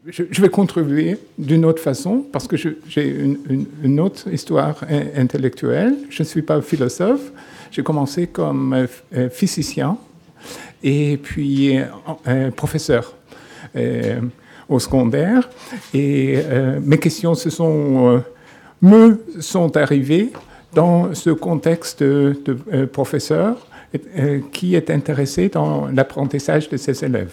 je vais contribuer d'une autre façon, parce que j'ai une autre histoire intellectuelle. Je ne suis pas philosophe. J'ai commencé comme physicien et puis professeur au secondaire. Et mes questions me sont arrivées dans ce contexte de professeur qui est intéressé dans l'apprentissage de ses élèves.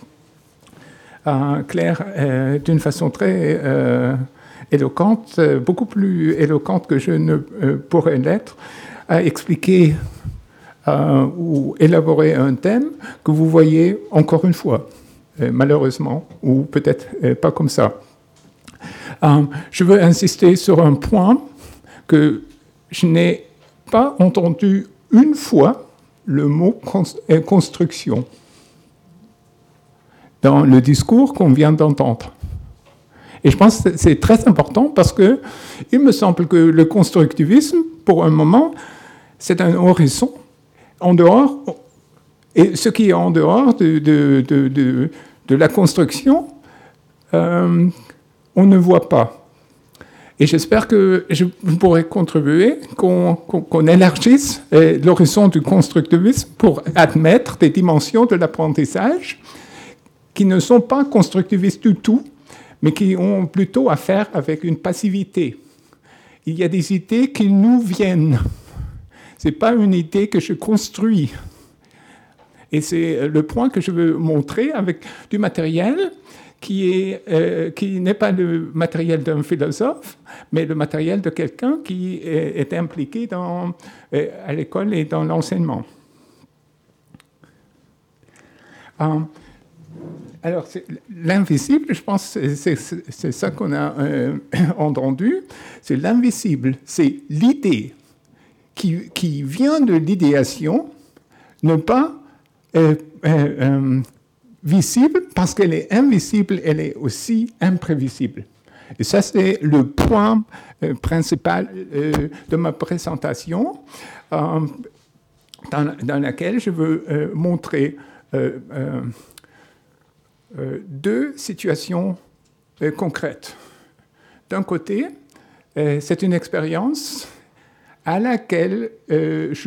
Claire, d'une façon très éloquente, beaucoup plus éloquente que je ne pourrais l'être, a expliqué ou élaboré un thème que vous voyez encore une fois, malheureusement, ou peut-être pas comme ça. Je veux insister sur un point que je n'ai pas entendu une fois le mot construction dans le discours qu'on vient d'entendre. Et je pense que c'est très important parce qu'il me semble que le constructivisme, pour un moment, c'est un horizon en dehors, et ce qui est en dehors de la construction, on ne voit pas. Et j'espère que je pourrai contribuer, qu'on élargisse l'horizon du constructivisme pour admettre des dimensions de l'apprentissage qui ne sont pas constructivistes du tout, mais qui ont plutôt à faire avec une passivité. Il y a des idées qui nous viennent. Ce n'est pas une idée que je construis. Et c'est le point que je veux montrer avec du matériel qui n'est pas le matériel d'un philosophe, mais le matériel de quelqu'un qui est impliqué à l'école et dans l'enseignement. Alors, l'invisible, je pense, c'est ça qu'on a entendu. C'est l'invisible, c'est l'idée qui vient de l'idéation, ne pas visible, parce qu'elle est invisible, elle est aussi imprévisible. Et ça, c'est le point principal de ma présentation, dans laquelle je veux montrer deux situations concrètes. D'un côté, c'est une expérience à laquelle je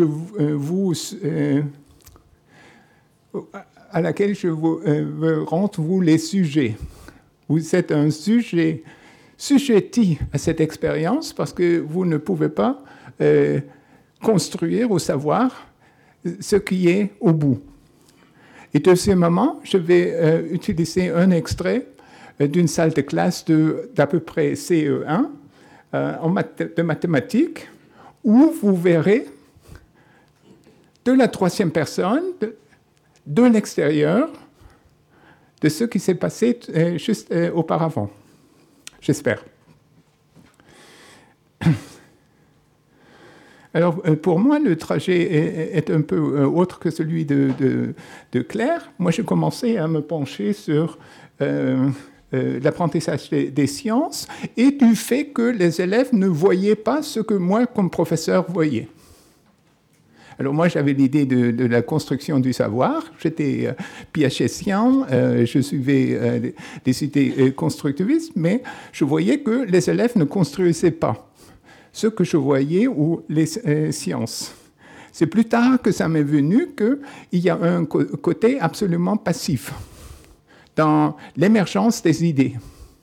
veux rendre vous les sujets. Vous êtes un sujet sujetti à cette expérience parce que vous ne pouvez pas construire ou savoir ce qui est au bout. Et deuxièmement, je vais utiliser un extrait d'une salle de classe d'à peu près CE1 de mathématiques, où vous verrez de la troisième personne, de l'extérieur, de ce qui s'est passé juste auparavant. J'espère. Alors, pour moi, le trajet est un peu autre que celui de Claire. Moi, j'ai commencé à me pencher sur l'apprentissage des sciences et du fait que les élèves ne voyaient pas ce que moi, comme professeur, voyais. Alors moi, j'avais l'idée de la construction du savoir. J'étais piagétien, je suivais des idées constructivistes, mais je voyais que les élèves ne construisaient pas ce que je voyais ou les sciences. C'est plus tard que ça m'est venu qu'il y a un côté absolument passif dans l'émergence des idées.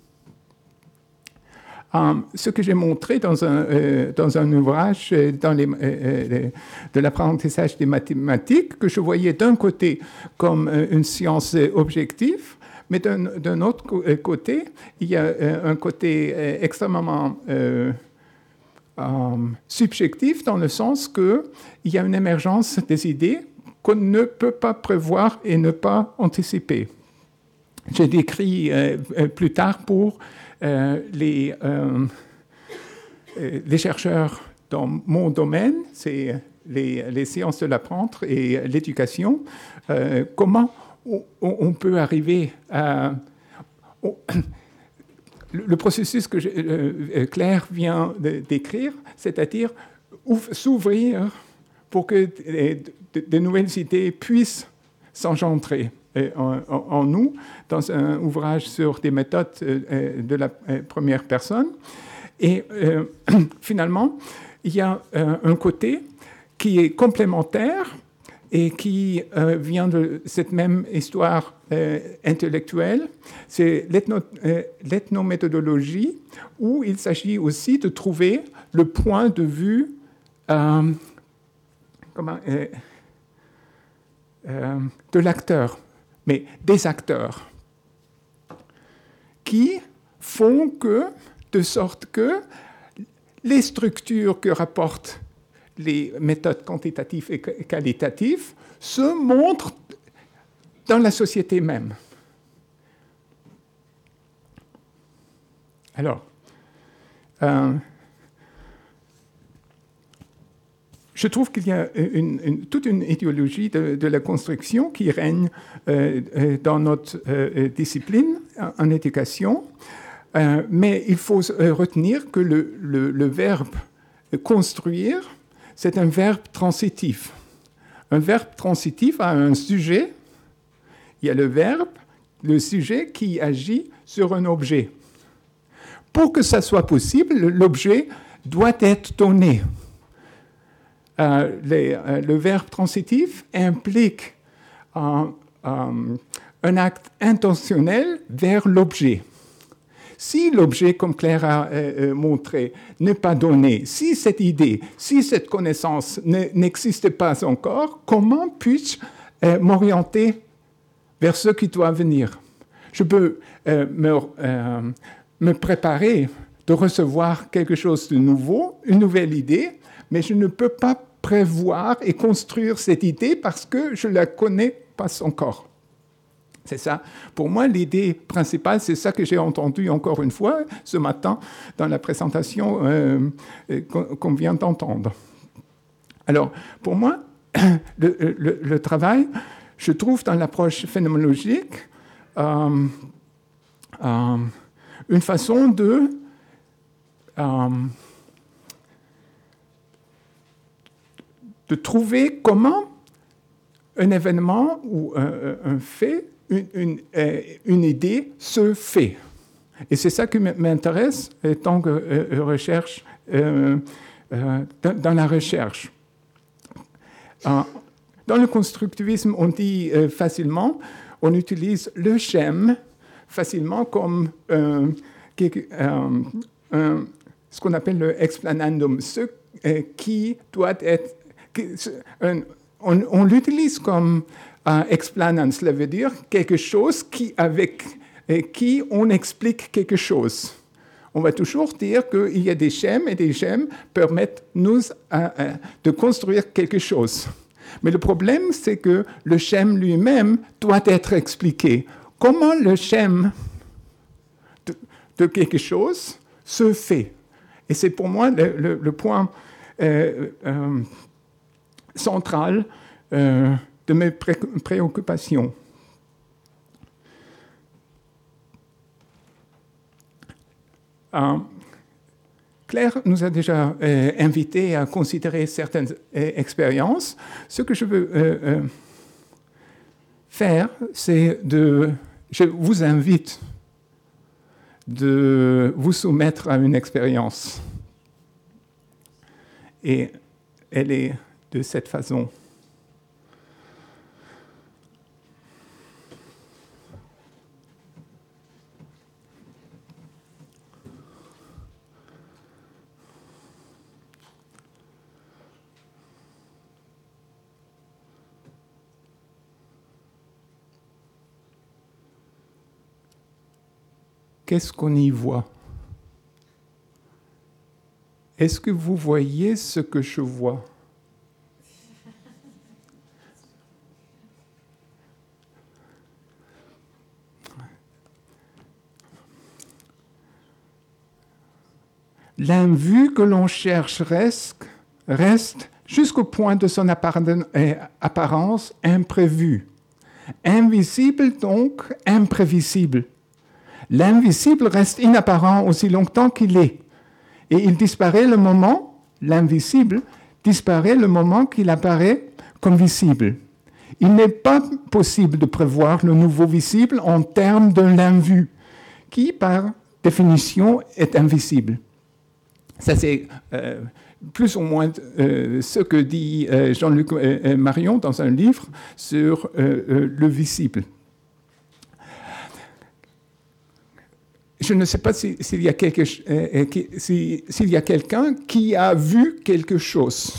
Ce que j'ai montré dans un ouvrage de l'apprentissage des mathématiques, que je voyais d'un côté comme une science objective, mais d'un autre côté, il y a un côté extrêmement subjectif dans le sens qu'il y a une émergence des idées qu'on ne peut pas prévoir et ne pas anticiper. J'ai décrit plus tard pour les chercheurs dans mon domaine, c'est les sciences de l'apprendre et l'éducation, comment on peut arriver à... Le processus que Claire vient de décrire, c'est-à-dire s'ouvrir pour que de nouvelles idées puissent s'engendrer. en nous, dans un ouvrage sur des méthodes de la première personne. Et finalement, il y a un côté qui est complémentaire et qui vient de cette même histoire intellectuelle. C'est l'ethnométhodologie, où il s'agit aussi de trouver le point de vue de l'acteur, mais des acteurs, qui font que, de sorte que les structures que rapportent les méthodes quantitatives et qualitatives se montrent dans la société même. Alors, je trouve qu'il y a toute une idéologie de la construction qui règne dans notre discipline en éducation, mais il faut retenir que le verbe construire, c'est un verbe transitif. Un verbe transitif a un sujet, il y a le sujet qui agit sur un objet. Pour que ça soit possible, l'objet doit être donné. Le verbe transitif implique un acte intentionnel vers l'objet. Si l'objet, comme Claire a montré, n'est pas donné, si cette idée, si cette connaissance n'existe pas encore, comment puis-je m'orienter vers ce qui doit venir? Je peux me préparer de recevoir quelque chose de nouveau, une nouvelle idée, mais je ne peux pas prévoir et construire cette idée parce que je ne la connais pas encore. C'est ça. Pour moi, l'idée principale, c'est ça que j'ai entendu encore une fois ce matin dans la présentation qu'on vient d'entendre. Alors, pour moi, le travail, je trouve dans l'approche phénoménologique une façon de trouver comment un événement ou un fait, une idée se fait. Et c'est ça qui m'intéresse tant que recherche, dans la recherche. Dans le constructivisme, on dit facilement, on utilise le schème facilement comme ce qu'on appelle le explanandum, ce qui doit être... On l'utilise comme explanans, cela veut dire quelque chose avec qui on explique quelque chose. On va toujours dire qu'il y a des schèmes et des schèmes permettent nous de construire quelque chose. Mais le problème, c'est que le schème lui-même doit être expliqué. Comment le schème de quelque chose se fait? Et c'est pour moi le point central de mes préoccupations. Claire nous a déjà invités à considérer certaines expériences. Ce que je veux faire, c'est je vous invite de vous soumettre à une expérience. Et elle est de cette façon. Qu'est-ce qu'on y voit? Est-ce que vous voyez ce que je vois? L'invue que l'on cherche reste jusqu'au point de son apparence imprévue. Invisible donc, imprévisible. L'invisible reste inapparent aussi longtemps qu'il est. Et il disparaît le moment, l'invisible, disparaît le moment qu'il apparaît comme visible. Il n'est pas possible de prévoir le nouveau visible en termes de l'invu, qui, par définition, est invisible. Ça, c'est plus ou moins ce que dit Jean-Luc Marion dans un livre sur le visible. Je ne sais pas s'il y a quelqu'un qui a vu quelque chose.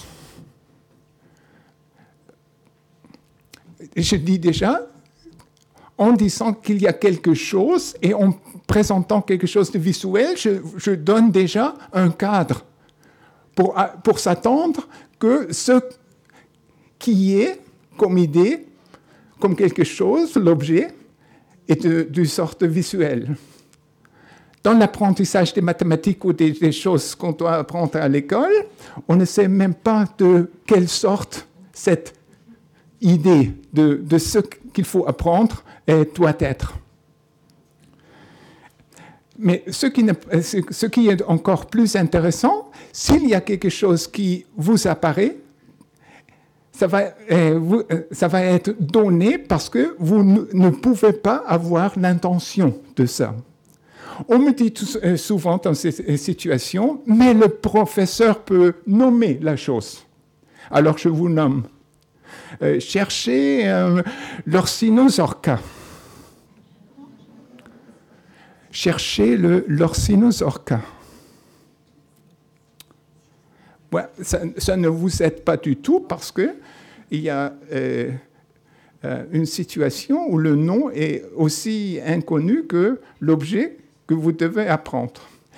Je dis déjà, en disant qu'il y a quelque chose et en présentant quelque chose de visuel, je donne déjà un cadre pour s'attendre que ce qui est comme idée, comme quelque chose, l'objet, est de sorte visuelle. Dans l'apprentissage des mathématiques ou des choses qu'on doit apprendre à l'école, on ne sait même pas de quelle sorte cette idée de ce qu'il faut apprendre doit être. Mais ce qui est encore plus intéressant, s'il y a quelque chose qui vous apparaît, ça va être donné parce que vous ne pouvez pas avoir l'intention de ça. On me dit souvent dans ces situations, mais le professeur peut nommer la chose. Alors je vous nomme. Cherchez l'Orcinus orca. Cherchez l'Orcinus orca. Ouais, ça ne vous aide pas du tout parce qu'il y a une situation où le nom est aussi inconnu que l'objet que vous devez apprendre.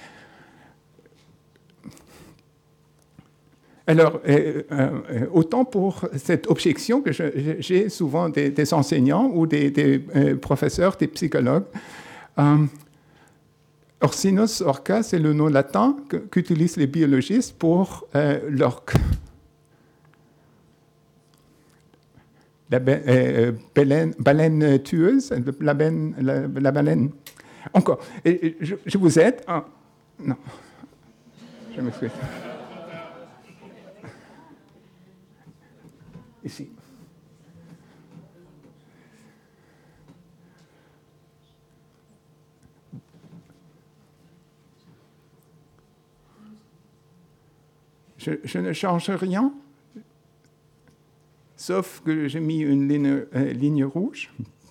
Alors, autant pour cette objection que j'ai souvent des enseignants ou des professeurs, des psychologues. Orcinus orca, c'est le nom latin qu'utilisent les biologistes pour l'orque. La baleine tueuse, la baleine. Encore, je vous aide. Ah, non, je m'excuse. Ici. Je ne change rien, sauf que j'ai mis une ligne rouge.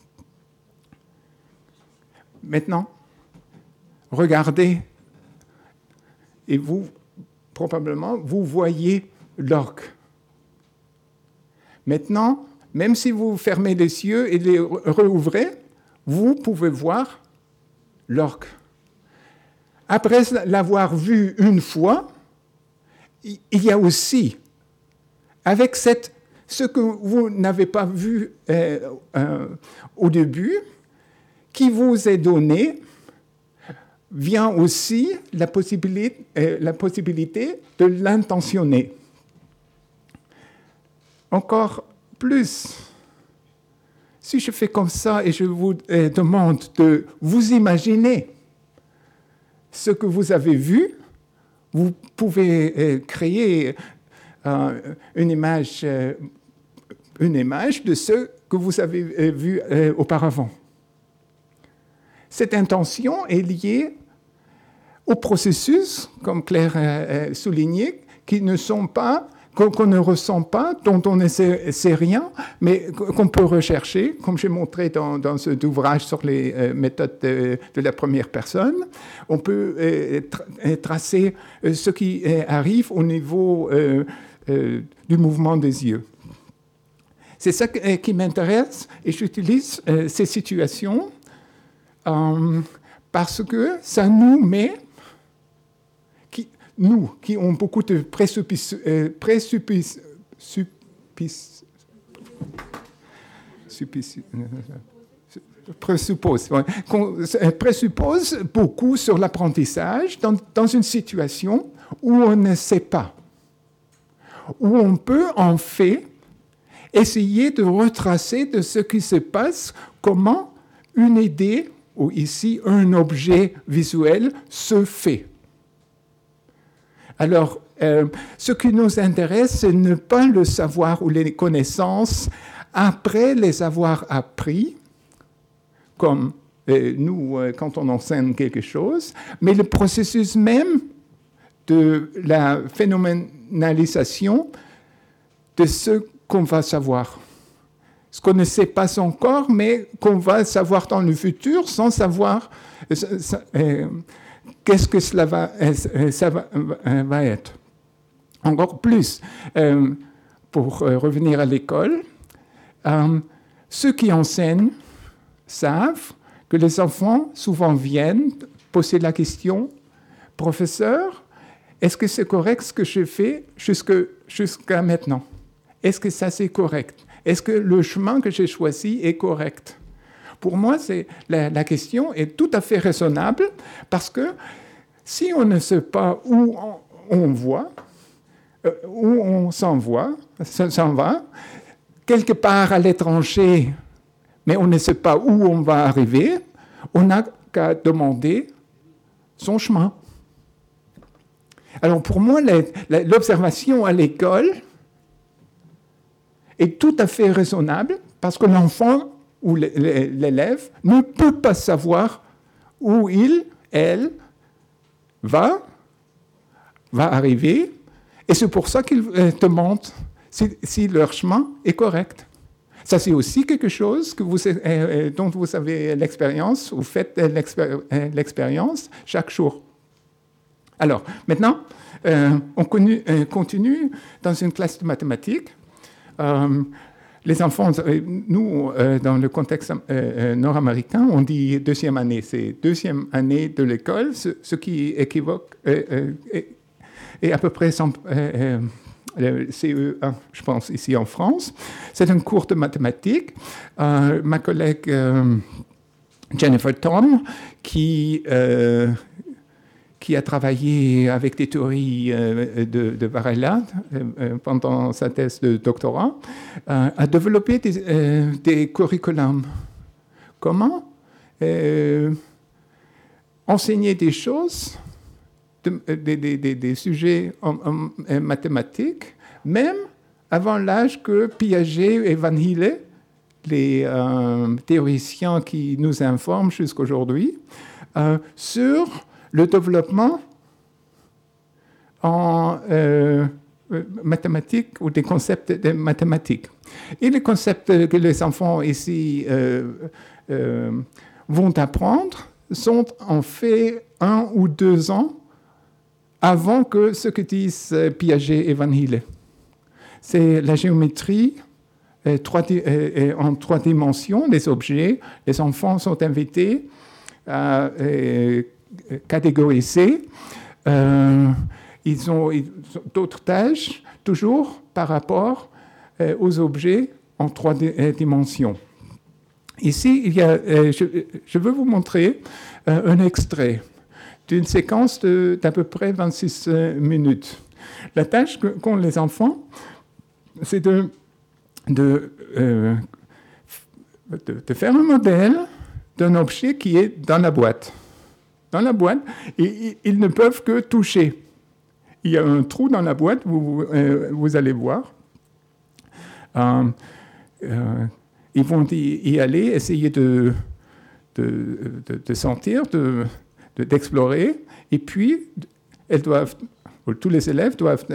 Maintenant, regardez, et vous, probablement, vous voyez l'orque. Maintenant, même si vous fermez les yeux et les rouvrez, vous pouvez voir l'orque. Après l'avoir vu une fois, il y a aussi, avec ce que vous n'avez pas vu au début, qui vous est donné, vient aussi la possibilité de l'intentionner. Encore plus, si je fais comme ça et je vous demande de vous imaginer ce que vous avez vu, vous pouvez créer une image de ce que vous avez vu auparavant. Cette intention est liée aux processus, comme Claire a souligné, qu'on ne ressent pas, dont on ne sait rien, mais qu'on peut rechercher, comme j'ai montré dans cet ouvrage sur les méthodes de la première personne. On peut tracer ce qui arrive au niveau du mouvement des yeux. C'est ça qui m'intéresse, et j'utilise ces situations parce que ça nous met... Nous, qui ont beaucoup de présuppose, beaucoup sur l'apprentissage dans une situation où on ne sait pas, où on peut en fait essayer de retracer de ce qui se passe, comment une idée, ou ici un objet visuel, se fait. Alors, ce qui nous intéresse, c'est ne pas le savoir ou les connaissances après les avoir appris, comme nous, quand on enseigne quelque chose, mais le processus même de la phénoménalisation de ce qu'on va savoir. Ce qu'on ne sait pas encore, mais qu'on va savoir dans le futur sans savoir qu'est-ce que cela va être. Encore plus, pour revenir à l'école, ceux qui enseignent savent que les enfants souvent viennent poser la question « Professeur, est-ce que c'est correct ce que je fais jusqu'à maintenant? Est-ce que ça c'est correct? Est-ce que le chemin que j'ai choisi est correct ?» Pour moi, la question est tout à fait raisonnable parce que si on ne sait pas où on voit, où on s'en va, quelque part à l'étranger, mais on ne sait pas où on va arriver, on n'a qu'à demander son chemin. Alors pour moi, l'observation à l'école est tout à fait raisonnable parce que l'enfant ou l'élève ne peut pas savoir où elle va arriver, et c'est pour ça qu'ils demandent si leur chemin est correct. Ça, c'est aussi quelque chose dont vous avez l'expérience, vous faites l'expérience chaque jour. Alors, maintenant, on continue dans une classe de mathématiques. Les enfants, nous, dans le contexte nord-américain, on dit deuxième année. C'est deuxième année de l'école, ce qui équivoque est à peu près le CE1, je pense, ici en France. C'est un cours de mathématiques. Ma collègue Jennifer Tom, qui a travaillé avec des théories de Varela pendant sa thèse de doctorat, a développé des curriculums. Comment enseigner des choses, des sujets en mathématiques, même avant l'âge que Piaget et Van Hille, les théoriciens qui nous informent jusqu'aujourd'hui, sur le développement en mathématiques ou des concepts de mathématiques. Et les concepts que les enfants ici vont apprendre sont en fait 1 ou 2 ans avant que ce que disent Piaget et Van Hille. C'est la géométrie en 3 dimensions, les objets. Les enfants sont invités à catégoriser. Ils ont d'autres tâches, toujours par rapport aux objets en 3 dimensions. Ici, je veux vous montrer un extrait d'une séquence d'à peu près 26 minutes. La tâche qu'ont les enfants, c'est de faire un modèle d'un objet qui est dans la boîte. Dans la boîte, et ils ne peuvent que toucher. Il y a un trou dans la boîte, vous allez voir. Ils vont y aller, essayer de sentir, d'explorer, et puis tous les élèves doivent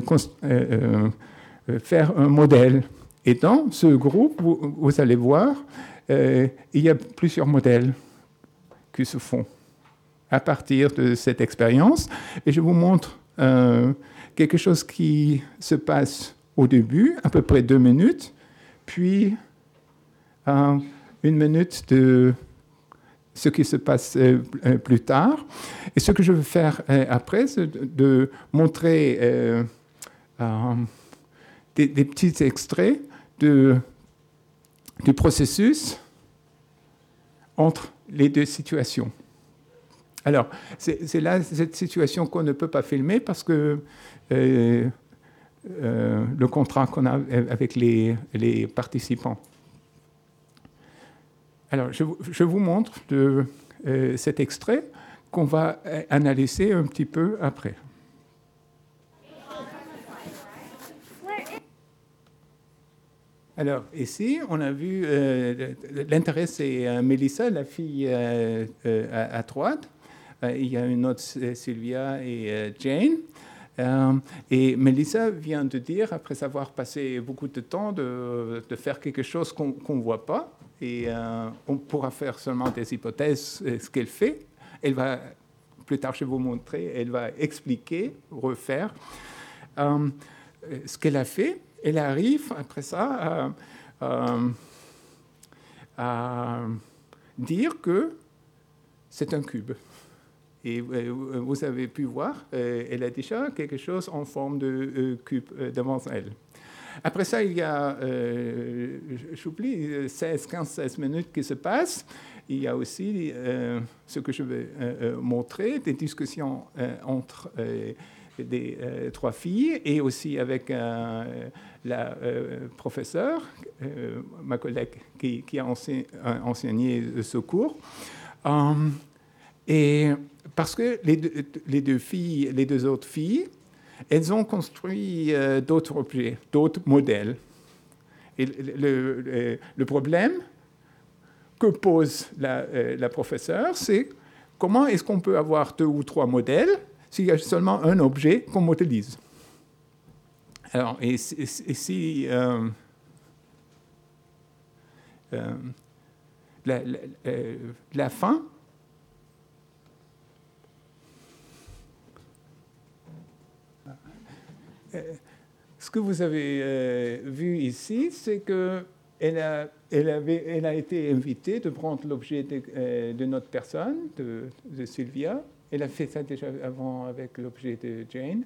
faire un modèle. Et dans ce groupe, vous allez voir, il y a plusieurs modèles qui se font à partir de cette expérience. Et je vous montre quelque chose qui se passe au début, à peu près 2 minutes, puis 1 minute de ce qui se passe plus tard. Et ce que je veux faire après, c'est de montrer des petits extraits du processus entre les 2 situations. Alors, c'est là cette situation qu'on ne peut pas filmer parce que le contrat qu'on a avec les participants. Alors, je vous montre cet extrait qu'on va analyser un petit peu après. Alors, ici, on a vu, l'intérêt, c'est Mélissa, la fille à droite. Il y a une autre, Sylvia et Jane. Et Mélissa vient de dire, après avoir passé beaucoup de temps, de faire quelque chose qu'on ne voit pas. Et on pourra faire seulement des hypothèses, ce qu'elle fait. Elle va, plus tard, je vais vous montrer, elle va expliquer, refaire ce qu'elle a fait. Elle arrive, après ça, à dire que c'est un cube. Et vous avez pu voir, elle a déjà quelque chose en forme de cube devant elle. Après ça, il y a, j'oublie, 15-16 minutes qui se passent. Il y a aussi ce que je vais montrer, des discussions entre des trois filles et aussi avec la professeure, ma collègue qui a enseigné ce cours. Et parce que les deux autres filles, elles ont construit d'autres objets, d'autres modèles. Et le problème que pose la professeure, c'est comment est-ce qu'on peut avoir 2 ou 3 modèles s'il y a seulement un objet qu'on modélise. Alors, ici, la fin. Ce que vous avez vu ici, c'est qu'elle a été invitée de prendre l'objet de notre personne, de Sylvia. Elle a fait ça déjà avant avec l'objet de Jane.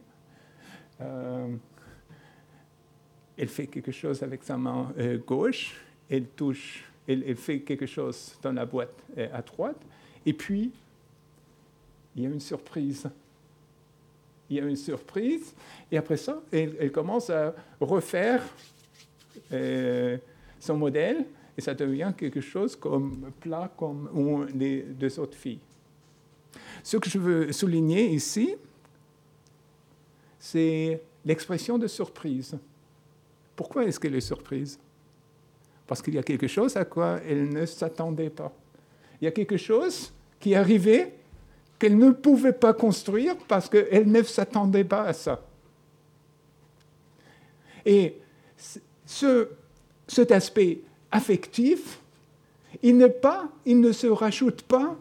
Elle fait quelque chose avec sa main gauche. Elle fait quelque chose dans la boîte à droite. Et puis, il y a une surprise. Il y a une surprise, et après ça, elle commence à refaire son modèle, et ça devient quelque chose comme plat comme les 2 autres filles. Ce que je veux souligner ici, c'est l'expression de surprise. Pourquoi est-ce qu'elle est surprise? Parce qu'il y a quelque chose à quoi elle ne s'attendait pas. Il y a quelque chose qui est arrivé qu'elle ne pouvait pas construire parce qu'elle ne s'attendait pas à ça. Et cet aspect affectif, il ne se rajoute pas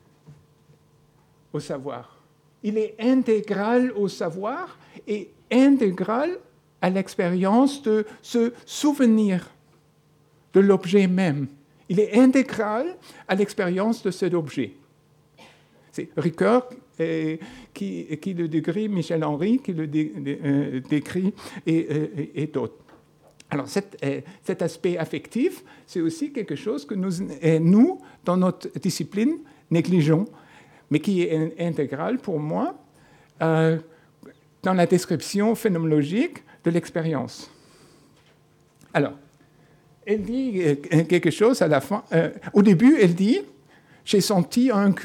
au savoir. Il est intégral au savoir et intégral à l'expérience de se souvenir de l'objet même. Il est intégral à l'expérience de cet objet. C'est Ricoeur qui le décrit, Michel Henry qui le décrit et d'autres. Alors cet aspect affectif, c'est aussi quelque chose que nous, dans notre discipline, négligeons, mais qui est intégral pour moi dans la description phénoménologique de l'expérience. Alors, elle dit quelque chose à la fin. Au début, elle dit « j'ai senti un cube ».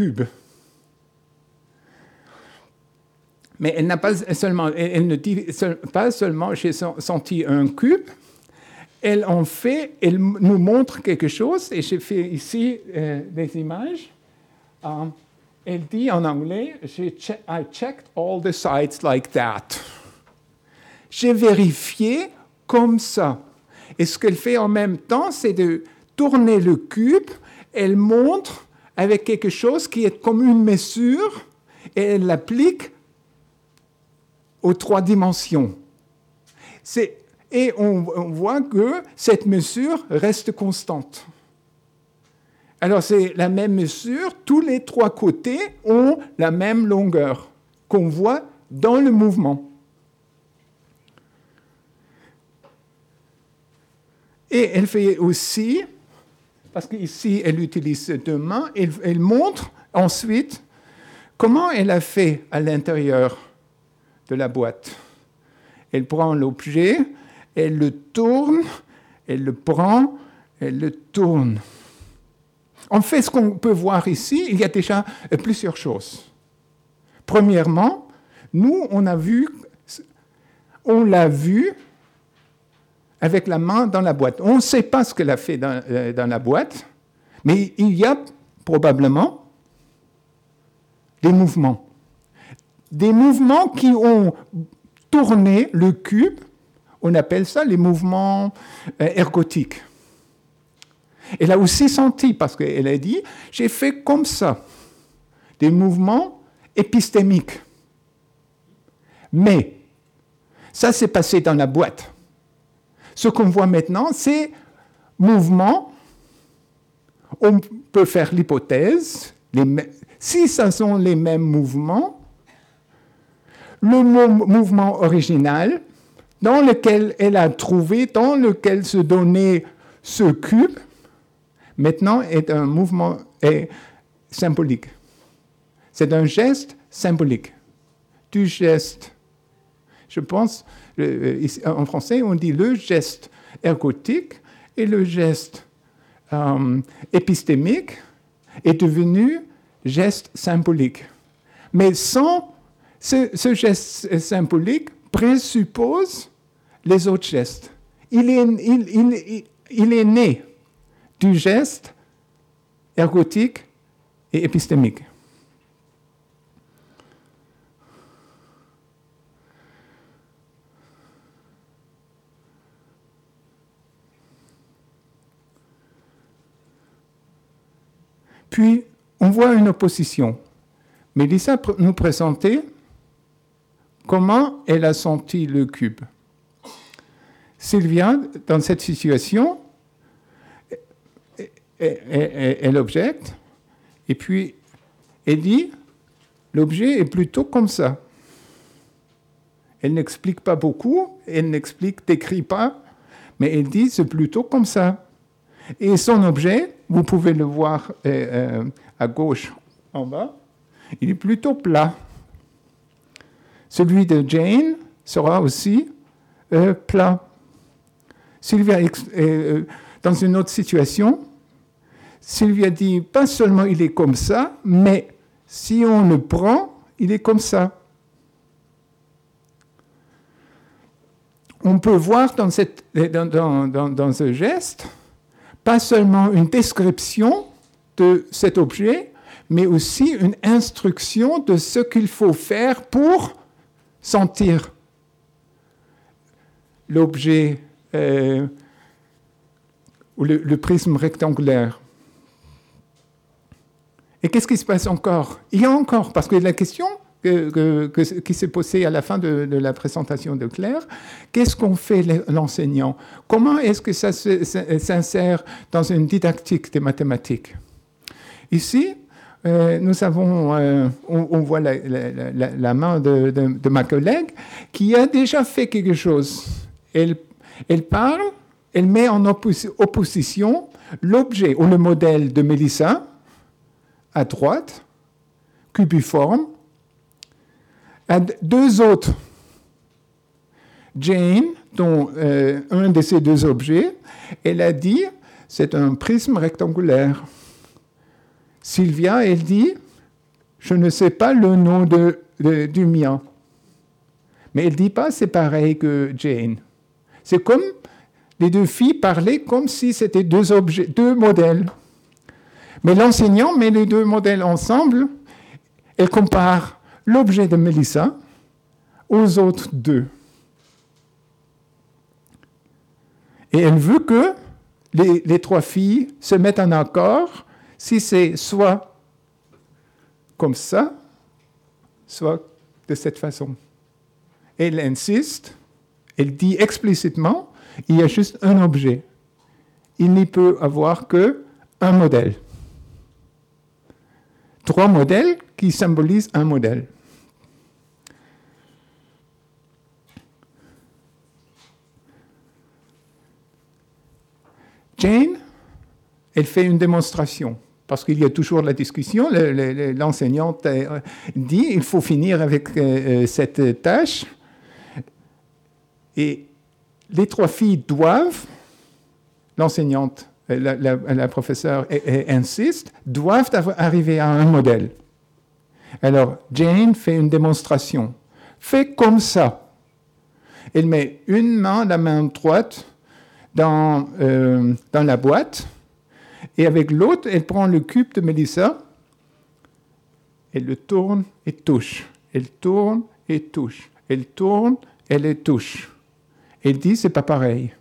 Mais elle ne dit pas seulement « j'ai senti un cube », elle nous montre quelque chose, et j'ai fait ici des images. Elle dit en anglais « I checked all the sides like that ». J'ai vérifié comme ça. Et ce qu'elle fait en même temps, c'est de tourner le cube. Elle montre avec quelque chose qui est comme une mesure, et elle l'applique aux 3 dimensions. Et on voit que cette mesure reste constante. Alors c'est la même mesure, tous les 3 côtés ont la même longueur qu'on voit dans le mouvement. Et elle fait aussi, parce qu'ici elle utilise ses 2 mains, elle montre ensuite comment elle a fait à l'intérieur de la boîte. Elle prend l'objet, elle le tourne, elle le prend, elle le tourne. En fait, ce qu'on peut voir ici, il y a déjà plusieurs choses. Premièrement, nous, on l'a vu avec la main dans la boîte. On ne sait pas ce qu'elle a fait dans la boîte, mais il y a probablement des mouvements. Des mouvements qui ont tourné le cube, on appelle ça les mouvements ergotiques. Elle a aussi senti, parce qu'elle a dit, j'ai fait comme ça, des mouvements épistémiques. Mais ça s'est passé dans la boîte. Ce qu'on voit maintenant, c'est mouvements. On peut faire l'hypothèse, si ce sont les mêmes mouvements, le mouvement original dans lequel elle a trouvé, dans lequel se donnait ce cube, maintenant est un mouvement symbolique. C'est un geste symbolique. Du geste, je pense, en français, on dit le geste ergotique et le geste épistémique est devenu geste symbolique. Mais sans ce geste symbolique présuppose les autres gestes. Il est né du geste ergotique et épistémique. Puis, on voit une opposition. Mélissa nous présentait comment elle a senti le cube. Sylvia, dans cette situation, elle objecte, et puis elle dit, l'objet est plutôt comme ça. Elle n'explique pas beaucoup, elle décrit pas, mais elle dit, c'est plutôt comme ça. Et son objet, vous pouvez le voir à gauche en bas, il est plutôt plat. Celui de Jane sera aussi plat. Sylvia, dans une autre situation, Sylvia dit, pas seulement il est comme ça, mais si on le prend, il est comme ça. On peut voir dans ce geste, pas seulement une description de cet objet, mais aussi une instruction de ce qu'il faut faire pour sentir l'objet ou le prisme rectangulaire. Et qu'est-ce qui se passe encore? Il y a encore, parce que la question qui s'est posée à la fin de la présentation de Claire, qu'est-ce qu'on fait l'enseignant? Comment est-ce que ça s'insère dans une didactique des mathématiques? Ici, nous avons, on voit la main de ma collègue qui a déjà fait quelque chose. Elle parle, elle met en opposition l'objet ou le modèle de Mélissa à droite, cubiforme, à deux autres. Jane, dont un de ces deux objets, elle a dit c'est un prisme rectangulaire. Sylvia, elle dit je ne sais pas le nom du mien. Mais elle ne dit pas c'est pareil que Jane. C'est comme les deux filles parlaient comme si c'était deux objets, deux modèles. Mais l'enseignant met les deux modèles ensemble et compare l'objet de Mélissa aux autres deux. Et elle veut que les trois filles se mettent en accord si c'est soit comme ça, soit de cette façon. Elle insiste, elle dit explicitement, il y a juste un objet. Il n'y peut avoir qu'un modèle. Trois modèles qui symbolisent un modèle. Jane, elle fait une démonstration, parce qu'il y a toujours la discussion. L'enseignante dit il faut finir avec cette tâche. Et les trois filles doivent, l'enseignante, la professeure insiste, doivent arriver à un modèle. Alors, Jane fait une démonstration. Fait comme ça. Elle met une main, la main droite, dans la boîte, et avec l'autre, elle prend le cube de Mélissa, elle le tourne et touche. Elle tourne et touche. Elle tourne, elle le touche. Elle dit, c'est pas pareil.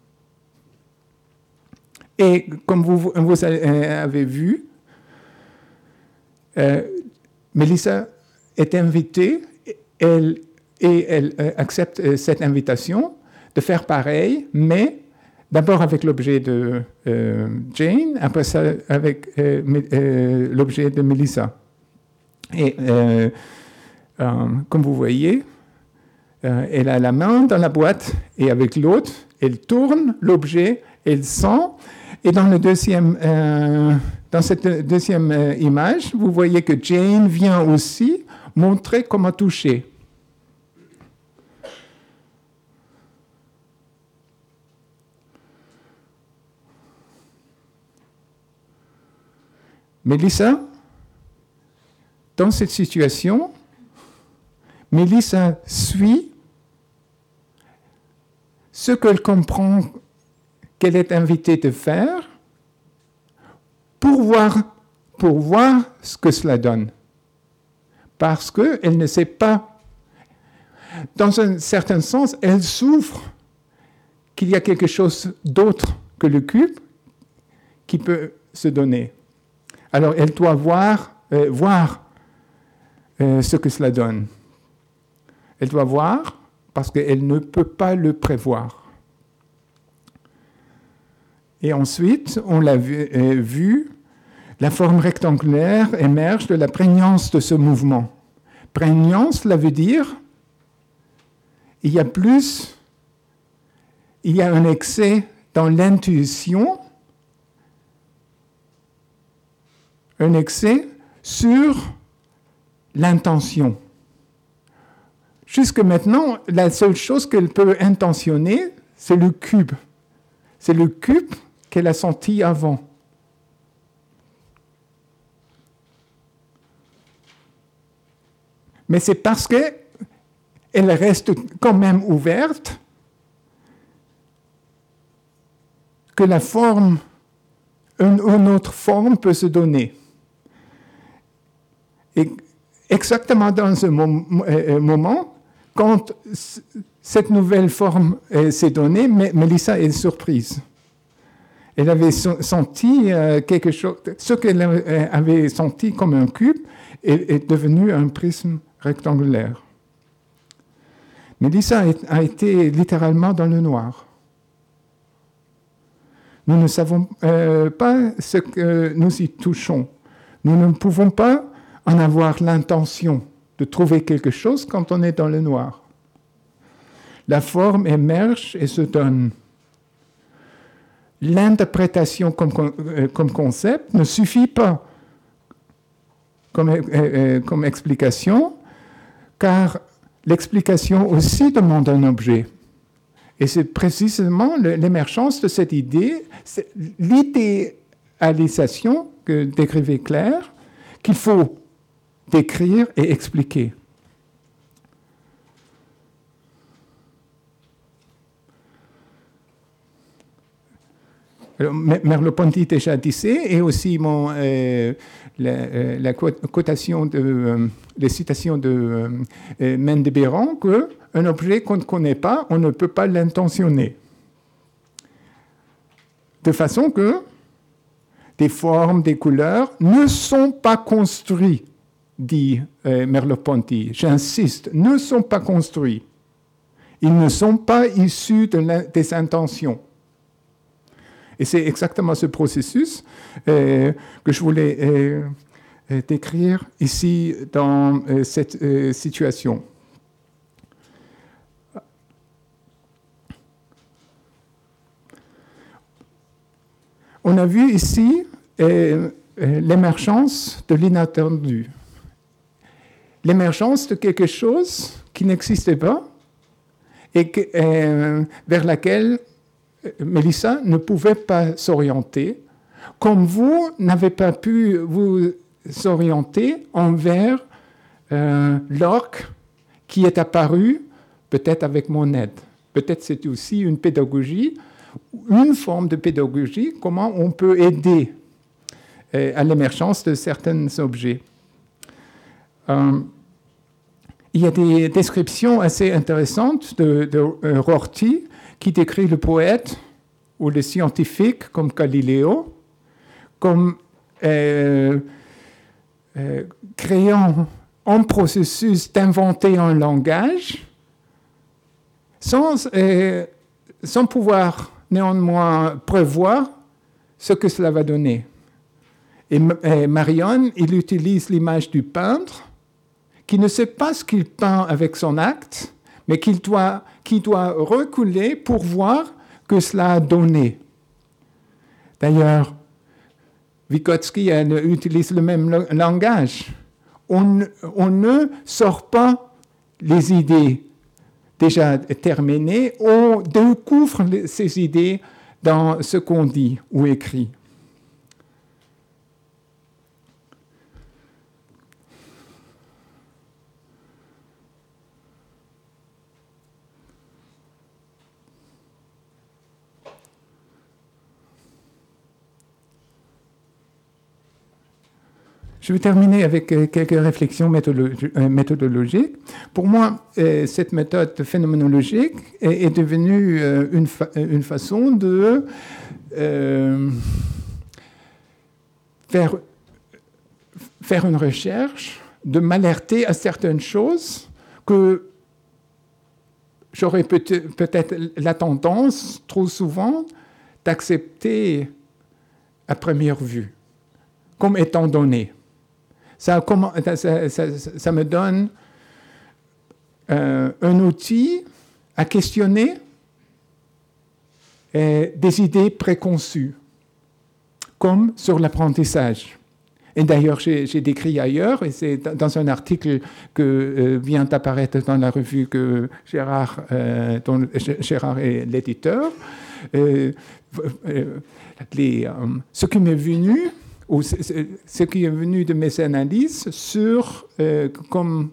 Et comme vous avez vu, Mélissa est invitée, elle accepte cette invitation de faire pareil, mais d'abord avec l'objet de Jane, après ça avec l'objet de Mélissa. Et comme vous voyez, elle a la main dans la boîte et avec l'autre, elle tourne l'objet, elle sent. Et dans cette deuxième image, vous voyez que Jane vient aussi montrer comment toucher. Mélissa, dans cette situation, Mélissa suit ce qu'elle comprend qu'elle est invitée de faire pour voir ce que cela donne. Parce qu'elle ne sait pas. Dans un certain sens, elle souffre qu'il y a quelque chose d'autre que le cube qui peut se donner. Alors, elle doit voir ce que cela donne. Elle doit voir parce qu'elle ne peut pas le prévoir. Et ensuite, on l'a vu, la forme rectangulaire émerge de la prégnance de ce mouvement. Prégnance, cela veut dire il y a un excès dans l'intuition, un excès sur l'intention. Jusque maintenant, la seule chose qu'elle peut intentionner, c'est le cube. C'est le cube qu'elle a senti avant. Mais c'est parce qu'elle reste quand même ouverte que la forme, une autre forme peut se donner. Et exactement dans ce moment, quand cette nouvelle forme s'est donnée, Mélissa est surprise. Elle avait senti quelque chose, ce qu'elle avait senti comme un cube est devenu un prisme rectangulaire. Mélissa a été littéralement dans le noir. Nous ne savons pas ce que nous y touchons. Nous ne pouvons pas en avoir l'intention de trouver quelque chose quand on est dans le noir. La forme émerge et se donne. L'interprétation comme concept ne suffit pas comme explication, car l'explication aussi demande un objet. Et c'est précisément l'émergence de cette idée, l'idéalisation que décrivait Claire, qu'il faut décrire et expliquer. Merleau-Ponty déjà disait, et aussi la cotation les citations de Mendes-Béran, qu'un objet qu'on ne connaît pas, on ne peut pas l'intentionner. De façon que des formes, des couleurs ne sont pas construits, dit Merleau-Ponty. J'insiste, ne sont pas construits. Ils ne sont pas issus des intentions. Et c'est exactement ce processus que je voulais décrire ici dans cette situation. On a vu ici l'émergence de l'inattendu. L'émergence de quelque chose qui n'existait pas et vers laquelle Mélissa ne pouvait pas s'orienter, comme vous n'avez pas pu vous orienter envers l'orque qui est apparu, peut-être avec mon aide. Peut-être c'est aussi une pédagogie une forme de pédagogie, comment on peut aider à l'émergence de certains objets. Il y a des descriptions assez intéressantes de Rorty, qui décrit le poète ou le scientifique comme Galiléo, comme créant un processus d'inventer un langage sans pouvoir néanmoins prévoir ce que cela va donner. Et Marion, il utilise l'image du peintre qui ne sait pas ce qu'il peint avec son acte, mais qui doit reculer pour voir que cela a donné. D'ailleurs, Vygotsky utilise le même langage. On ne sort pas les idées déjà terminées, on découvre ces idées dans ce qu'on dit ou écrit. Je vais terminer avec quelques réflexions méthodologiques. Pour moi, cette méthode phénoménologique est devenue une façon de faire une recherche, de m'alerter à certaines choses que j'aurais peut-être la tendance, trop souvent, d'accepter à première vue, comme étant donné. Ça me donne un outil à questionner des idées préconçues, comme sur l'apprentissage. Et d'ailleurs, j'ai décrit ailleurs, et c'est dans un article que vient d'apparaître dans la revue que Gérard est l'éditeur, ce qui m'est venu, ou ce qui est venu de mes analyses sur comme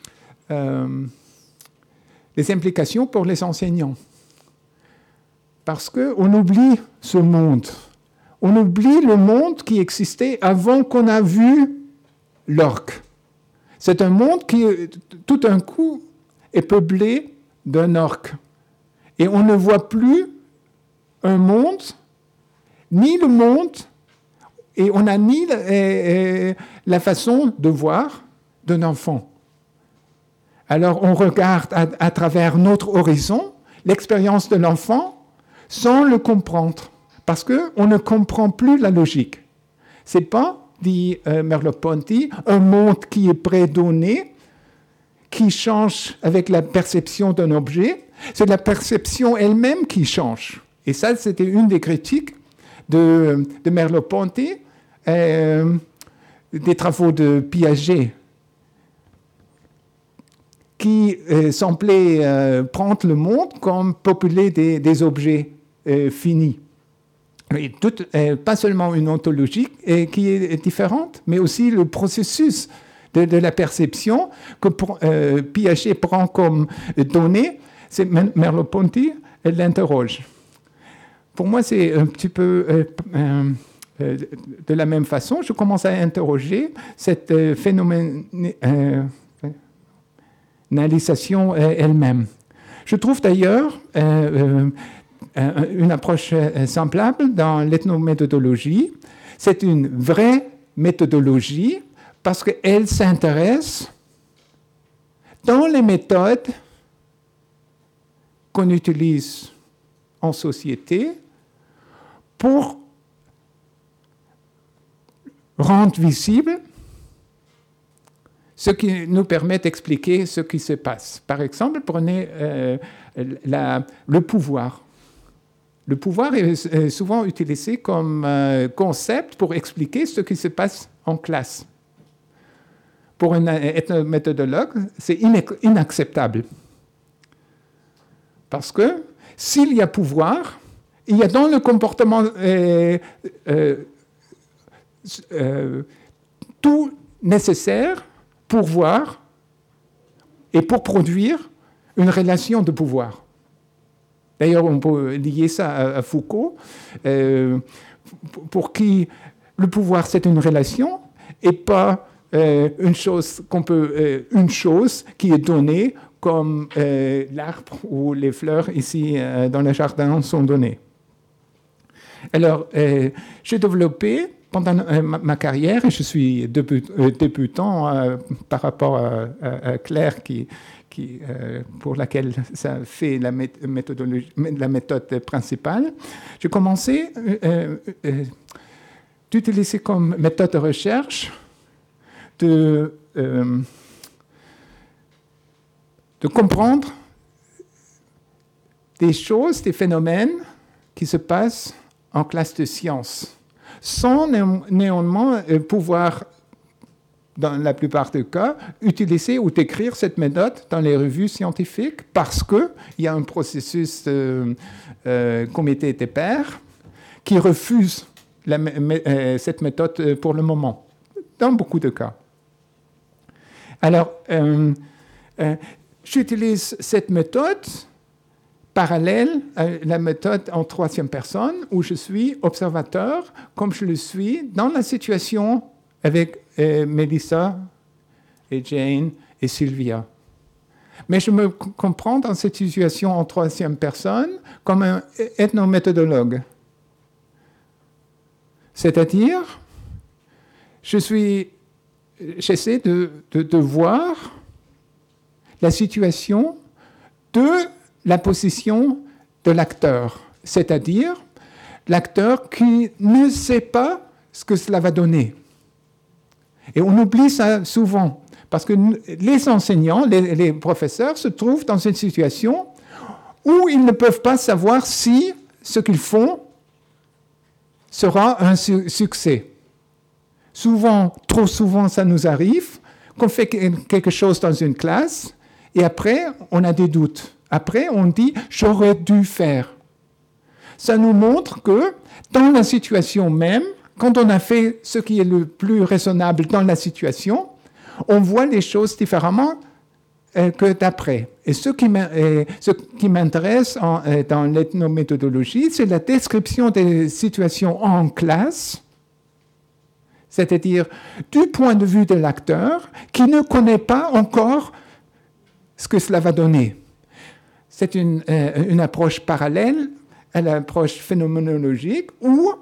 les implications pour les enseignants. Parce qu'on oublie ce monde. On oublie le monde qui existait avant qu'on a vu l'orque. C'est un monde qui, tout d'un coup, est peuplé d'un orque. Et on ne voit plus un monde, ni le monde, et on n'a ni la façon de voir d'un enfant. Alors on regarde à travers notre horizon l'expérience de l'enfant sans le comprendre, parce qu'on ne comprend plus la logique. Ce n'est pas, dit Merleau-Ponty, un monde qui est prédonné, qui change avec la perception d'un objet, c'est la perception elle-même qui change. Et ça, c'était une des critiques de Merleau-Ponty, des travaux de Piaget, qui semblait prendre le monde comme populé des objets finis. Et pas seulement une ontologie qui est différente, mais aussi le processus de la perception que Piaget prend comme donnée. C'est Merleau-Ponty l'interroge. Pour moi, c'est un petit peu de la même façon. Je commence à interroger cette phénoménalisation elle-même. Je trouve d'ailleurs une approche semblable dans l'ethnométhodologie. C'est une vraie méthodologie parce qu'elle s'intéresse dans les méthodes qu'on utilise en société pour rendre visible ce qui nous permet d'expliquer ce qui se passe. Par exemple, prenez le pouvoir. Le pouvoir est souvent utilisé comme concept pour expliquer ce qui se passe en classe. Pour un ethnométhodologue, c'est inacceptable. Parce que s'il y a pouvoir, il y a dans le comportement tout nécessaire pour voir et pour produire une relation de pouvoir. D'ailleurs, on peut lier ça à Foucault, pour qui le pouvoir, c'est une relation et pas une chose qui est donnée comme l'arbre ou les fleurs ici dans le jardin sont données. Alors, j'ai développé pendant ma carrière, et je suis débutant par rapport à Claire pour laquelle ça fait la méthode principale, j'ai commencé d'utiliser comme méthode de recherche de comprendre des choses, des phénomènes qui se passent en classe de sciences, sans néanmoins pouvoir, dans la plupart des cas, utiliser ou décrire cette méthode dans les revues scientifiques parce qu'il y a un processus comité des pairs qui refuse cette méthode pour le moment, dans beaucoup de cas. Alors, j'utilise cette méthode parallèle à la méthode en troisième personne, où je suis observateur, comme je le suis dans la situation avec Melissa et Jane et Sylvia. Mais je me comprends dans cette situation en troisième personne comme un ethnométhodologue. C'est-à-dire, j'essaie de voir la situation de la position de l'acteur, c'est-à-dire l'acteur qui ne sait pas ce que cela va donner. Et on oublie ça souvent, parce que les enseignants, les professeurs se trouvent dans une situation où ils ne peuvent pas savoir si ce qu'ils font sera un succès. Trop souvent, ça nous arrive qu'on fait quelque chose dans une classe et après, on a des doutes. Après, on dit « j'aurais dû faire ». Ça nous montre que dans la situation même, quand on a fait ce qui est le plus raisonnable dans la situation, on voit les choses différemment que d'après. Et ce qui m'intéresse dans l'ethnométhodologie, c'est la description des situations en classe, c'est-à-dire du point de vue de l'acteur qui ne connaît pas encore ce que cela va donner. C'est une approche parallèle à l'approche phénoménologique où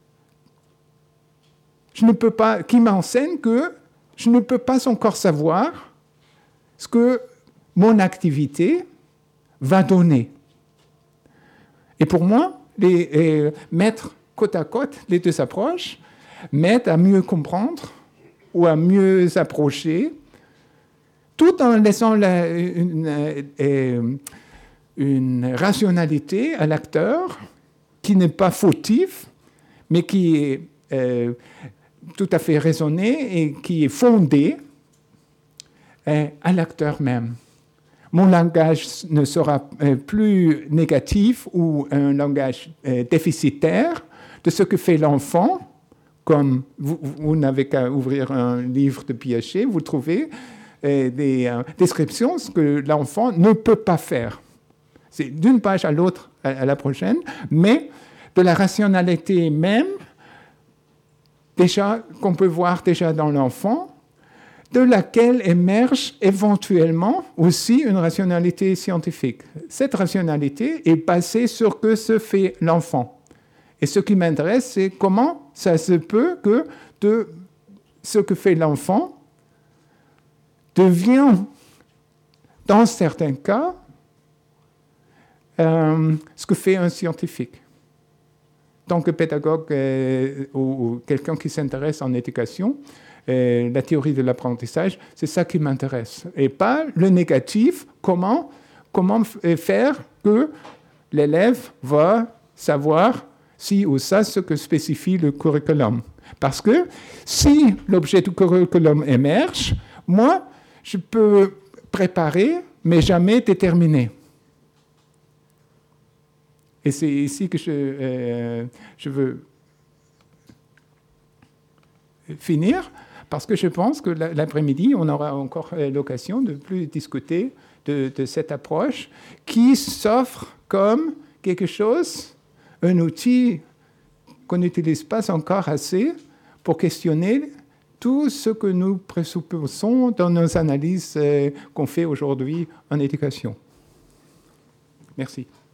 qui m'enseigne que je ne peux pas encore savoir ce que mon activité va donner. Et pour moi, mettre côte à côte les deux approches m'aide à mieux comprendre ou à mieux approcher, tout en laissant une rationalité à l'acteur qui n'est pas fautif, mais qui est tout à fait raisonné et qui est fondé à l'acteur même. Mon langage ne sera plus négatif ou un langage déficitaire de ce que fait l'enfant, comme vous n'avez qu'à ouvrir un livre de Piaget, vous trouvez des descriptions de ce que l'enfant ne peut pas faire. C'est d'une page à l'autre, à la prochaine, mais de la rationalité même, déjà qu'on peut voir déjà dans l'enfant, de laquelle émerge éventuellement aussi une rationalité scientifique. Cette rationalité est basée sur ce que se fait l'enfant. Et ce qui m'intéresse, c'est comment ça se peut que de ce que fait l'enfant devient, dans certains cas, ce que fait un scientifique. En tant que pédagogue ou quelqu'un qui s'intéresse en éducation, la théorie de l'apprentissage, c'est ça qui m'intéresse. Et pas le négatif, comment faire que l'élève va savoir ci ou ça, ce que spécifie le curriculum. Parce que si l'objet du curriculum émerge, moi, je peux préparer, mais jamais déterminer. Et c'est ici que je veux finir, parce que je pense que l'après-midi, on aura encore l'occasion de plus discuter de cette approche qui s'offre comme quelque chose, un outil qu'on n'utilise pas encore assez pour questionner tout ce que nous présupposons dans nos analyses qu'on fait aujourd'hui en éducation. Merci.